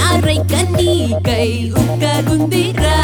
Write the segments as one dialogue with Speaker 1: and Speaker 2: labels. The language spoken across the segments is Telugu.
Speaker 1: నారై కన్నీకై ఉక్కగుందిరా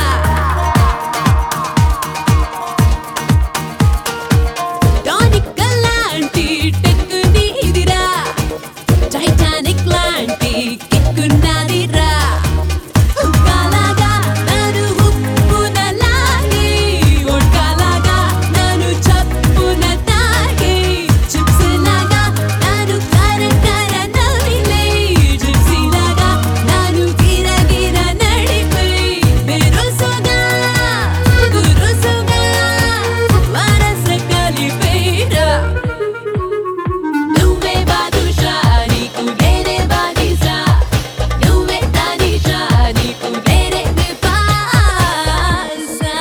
Speaker 1: టానిక్ లాంటి టెక్కునిదిరా టైటానిక్ లాంటి కిక్కున్నదిరా ఉక్కలాగా నన్ను ఉప్పునలాగి ఒడ్కలాగా నన్ను చప్పున తాగి చిప్స్ లాగా నన్ను కరకర నవిలే జిప్సీ లాగా నన్ను గిరగిర నడిపై బిరుసుగా గురుసుగా వరస కలిపేరా నువ్వే బాదుషా నీకు నేనే బానిసా నువ్వే తానిషా నీకు నేనే నిపాసా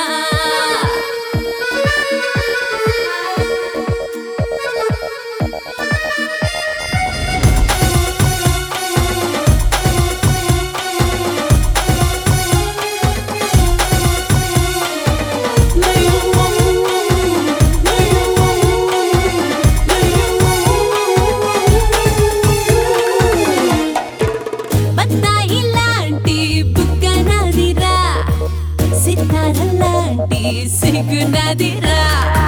Speaker 1: బత్తాయి లాంటి బుగ్గ నదిరా సితార లాంటి సిగ్గు నదిరా